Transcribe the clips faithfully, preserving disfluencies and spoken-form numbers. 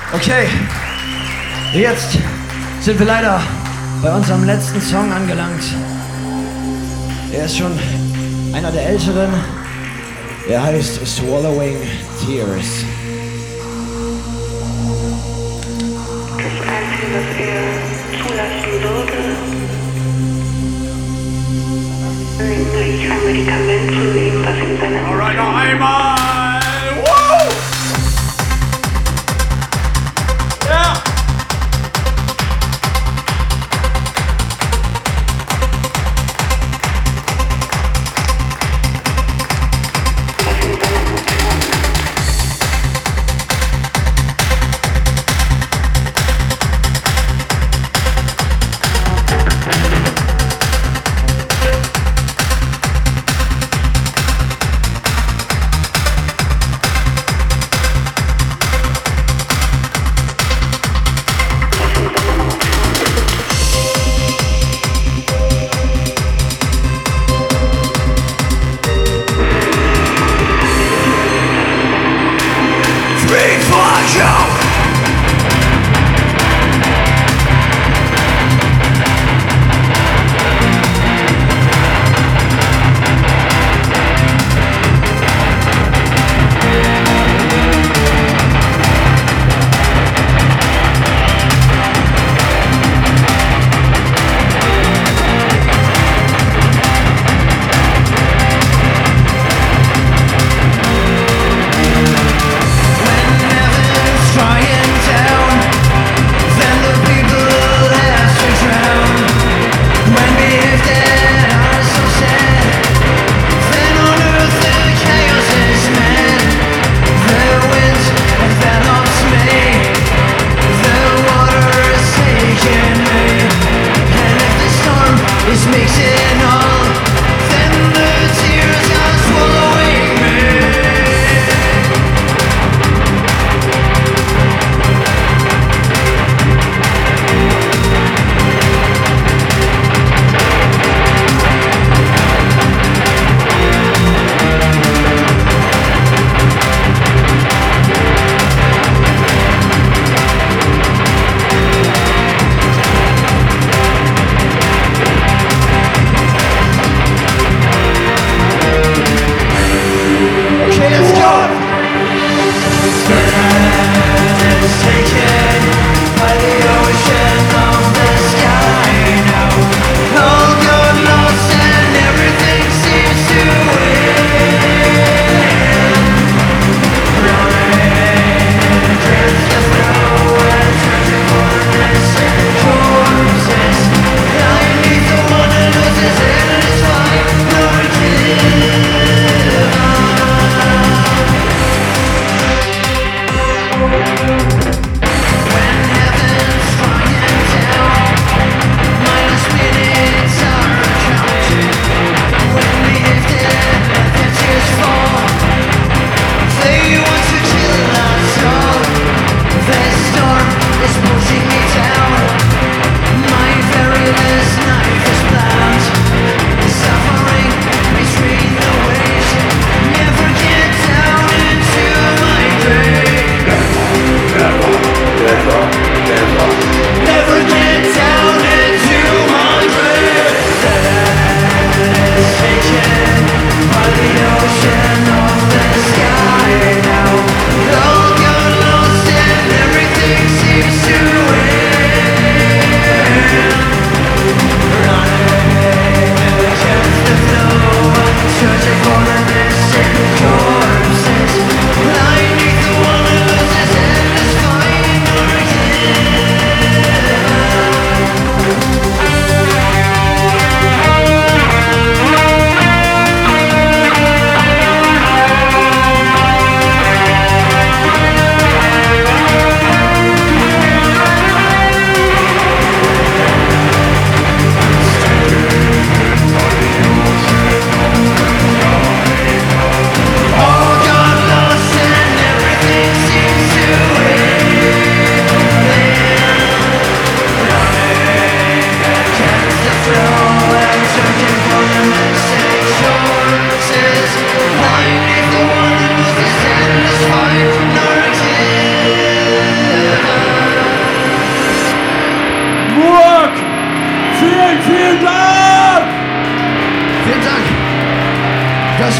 Okay, jetzt sind wir leider bei unserem letzten Song angelangt. Er ist schon einer der älteren. Er heißt Swallowing Tears. Das Einzige, was er zulassen würde, nämlich ein Medikament zu nehmen, was ihm seine... Alright, noch einmal!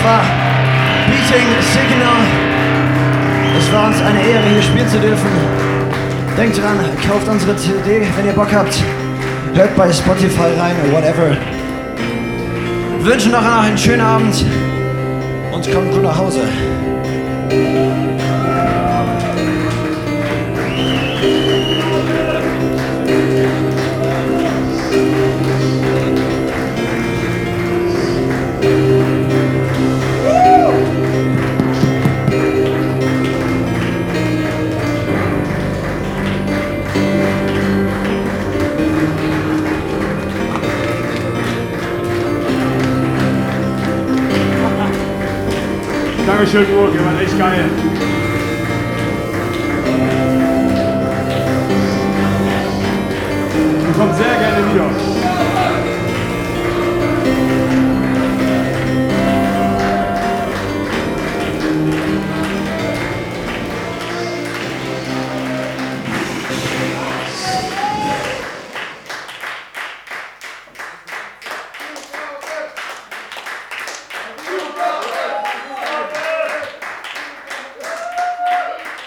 war Beating Signal. Es war uns eine Ehre, hier spielen zu dürfen. Denkt dran, kauft unsere C D, wenn ihr Bock habt. Hört bei Spotify rein, whatever. Wir wünschen noch einen schönen Abend und kommt gut nach Hause. Dankeschön, Burg, ihr wart echt geil.